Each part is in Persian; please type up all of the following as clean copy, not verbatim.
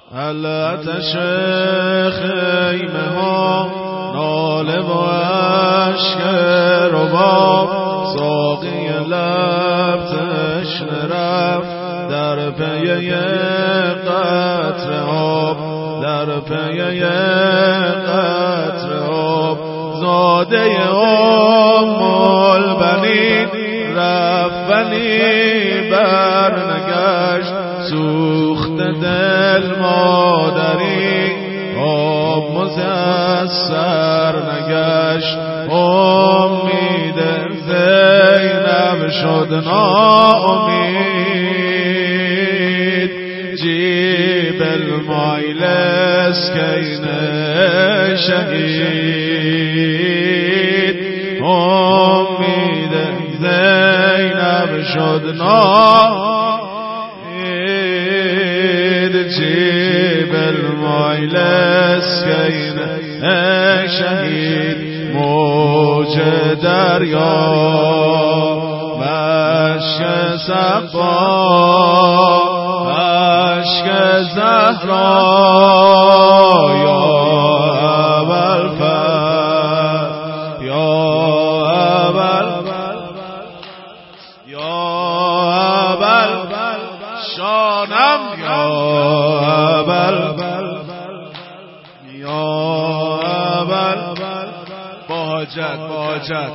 علتش خیمه ها ناله و عشق رباب ساقی لب تشنه رفت در پی قطره آب در پی قطره آب زاده ام البنین رفت ولی برنگشت سوخت دل مادری آب مزسر نگشت امید زینب شد ناامید جیب المایل اسکین شهید امید زینب شد ناامید جیب المایل اسکین شهید موج دریا مشک صفا عشق زهرا یا ابوالفضل یا ابوالفضل یا ابوالفضل شانم یا ابوالفضل یا ابوالفضل باجت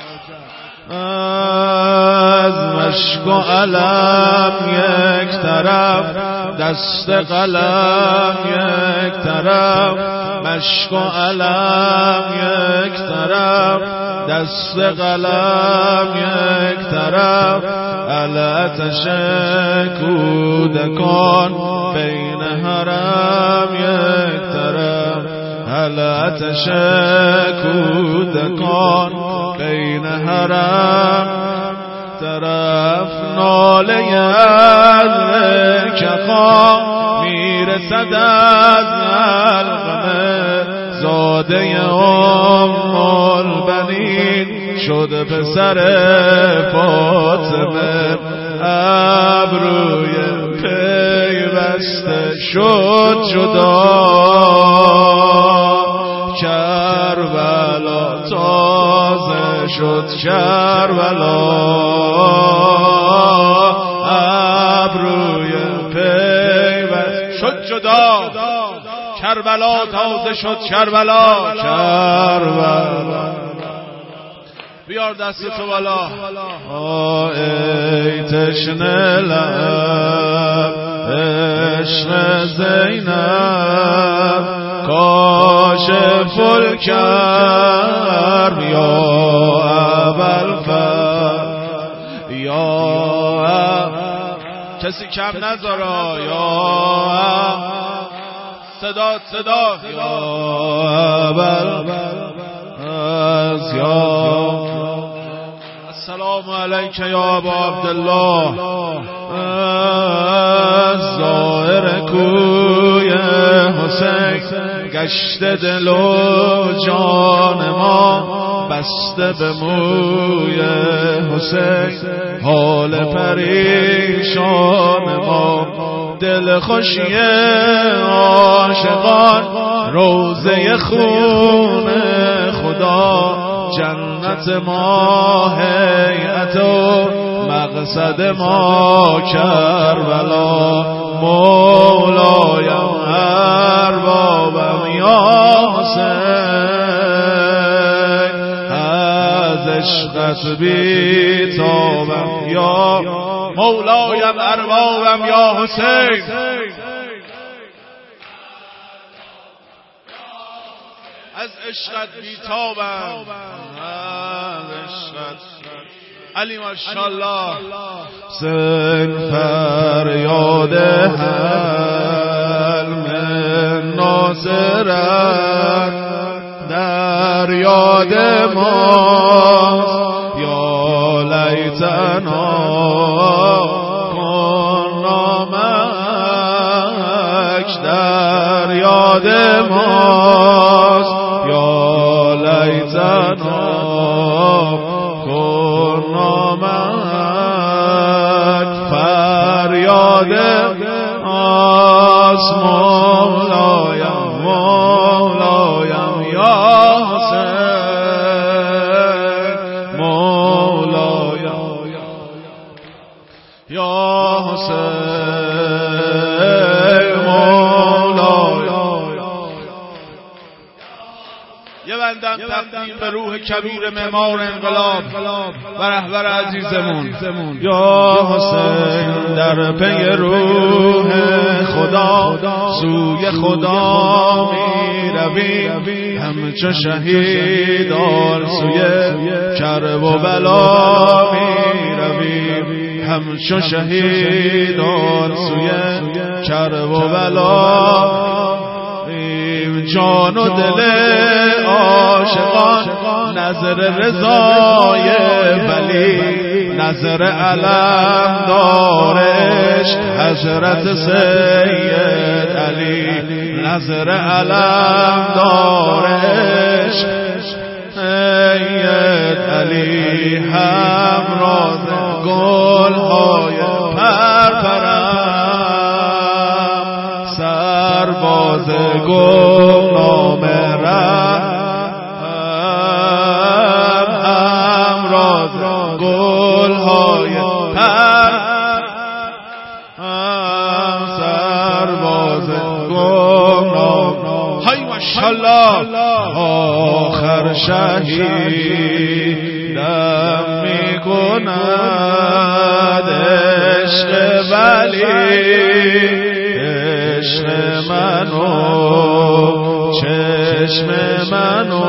از مشک و علم یک طرف دست قلم یک طرف مشک و علم یک طرف دست قلم یک طرف علتش کودکان بین حرم یک طرف علتش کودکان بین حرم طرف ناله از کخا میرسد از علقمه زاده ام البنین شد پسر فاطمه ابروی پیوسته شد جدا کربلا تازه شد کربلا ابروی پیوسته شد جدا کربلا تازه شد کربلا بیار دست تو بالا ای تشنه لب عشق زینب کاشف الکرب یا ابوالفضل یا کسی کم نذارا یا صدا یا ابوالفضل یا السلام علیک یا ابا عبدالله زائر کوی حسین گشت دل و جان ما بسته به موی حسین حال پریشان ما دل خوشی عاشقان روضه خون خدا جنت ما هیئت و مقصد ما کربلا مولایم اربابم یا حسین از عشقت بیتابم یا مولایم اربابم یا حسین از عشقت بیتابم از عشقت علی ماشاءالله سن فریاد حلم ناصرت در یاد ماست یا لیتنا کنا معک در یاد ماست یا لیتنا کنا معک فریاد آسمان بندم تقدیم به روح کبیر معمار انقلاب و رهبر عزیزمون یا حسین، در پی روح خدا سوی خدا می رویم، همچو شهیدان سوی کرب و بلا می رویم، همچو شهیدان سوی کرب و بلا. جان و دل عاشقان نظر رضای ولی، نظر علم دارش حضرت سید علی، نظر علم دارش سید علی، همراز گل‌های پرپرم، سرباز گمنام رحم، همراز گل‌های پرپرم، سرباز گمنام. های ماشاءالله آخر شهیدم میکند عشق ولی، عشق منو چشم منو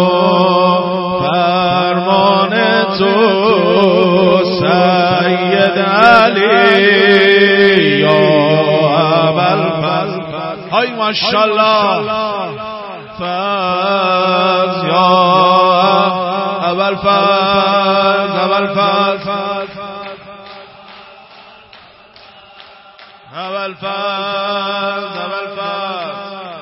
فرمان تو سید علی یا ابوالفضل. های ماشاءالله فضل یا ابوالفضل، ابوالفضل، ابوالفضل، ابوالفضل.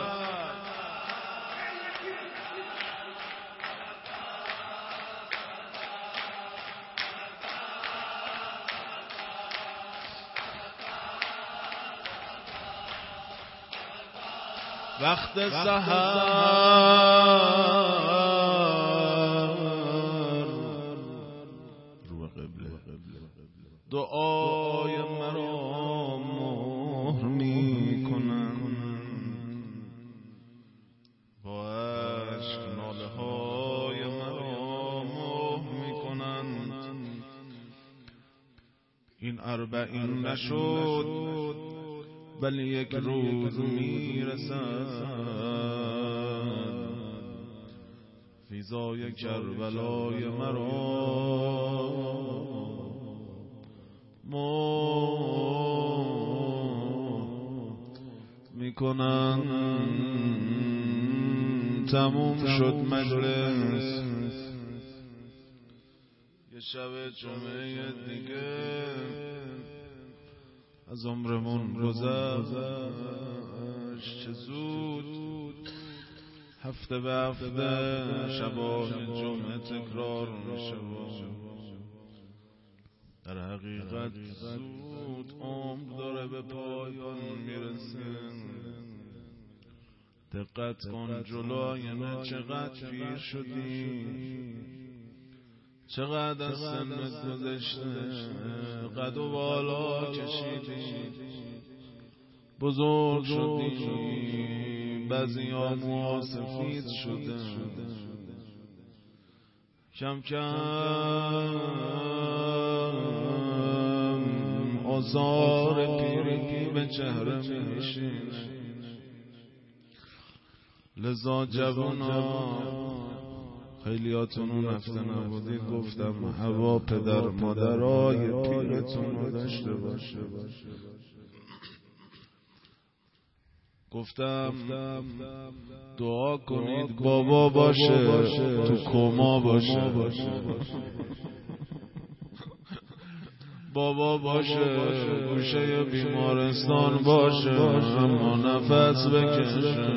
وقت سحر رو قبله دعای مرا مهر میکنن، با عشق ناله های مرا مهر میکنن. این 40 نشد ولی یک روز میرسد، فیضای کربلای مرا میکنن. تموم شد مجلس، یه شب جمعه دیگه از عمرمون گذشت. چه زود هفته به هفته شبای جمعه تکرار میشه، در حقیقت زود عمر داره به پایان میرسه. دقت کن جلوی چقدر پیر شدی، چقدر از سنت گذشته، قد و بالا کشیدی، بزرگ شدی، بعضی ها موها سفید شده، کم کم آثار پیری به چهره می‌نشینه. لذا جوانا خیلیاتون اون هفته نبودید، گفتم هوا پدر مادرای پیرتون رو داشته باشه. گفتم دعا کنید بابا باشه تو کما باشه، بابا باشه گوشه بیمارستان باشه، اما نفس بکشه.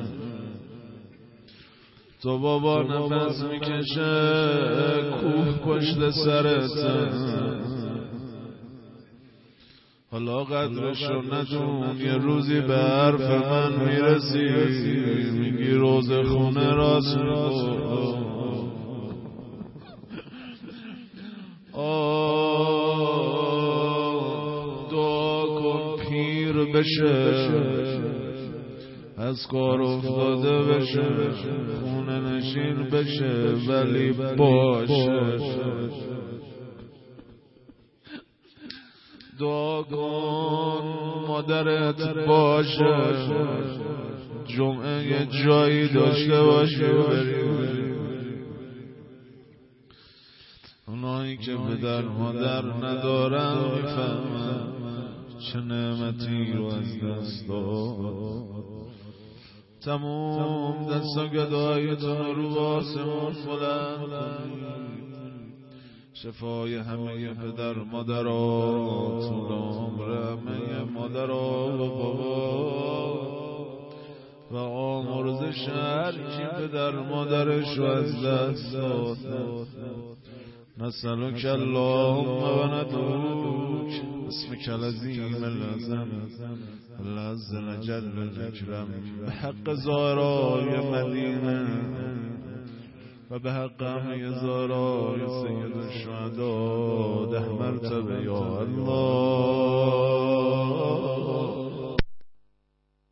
تو بابا نفس میکشه کوه پشت سرت، حالا قدرشو ندون، یه روزی به حرف من میرسی، میگی روز خونه راست میگو. دعا کن پیر بشه، از کار افتاده بشه، خونه نشین بشه، ولی باشه. دعا کن مادرت باشه، جمعه یه جایی داشته باشی بری. اونایی که پدر مادر ندارن میفهمن چه نعمتی رو از دست داد. تمام دستا گدایتون رو به آسمون بلند کنید. شفای همه پدر مادرها، طول عمر همه مادرها و بابا و آمرزش هر کی پدر مادرش رو از دست داد. نسألك اللهم و ندعوك اسمك العظیم العظیم العز الجل الاکرم به حق زارای مدینه و به حق همه زارای سید الشهدا 10 مرتبه یا الله.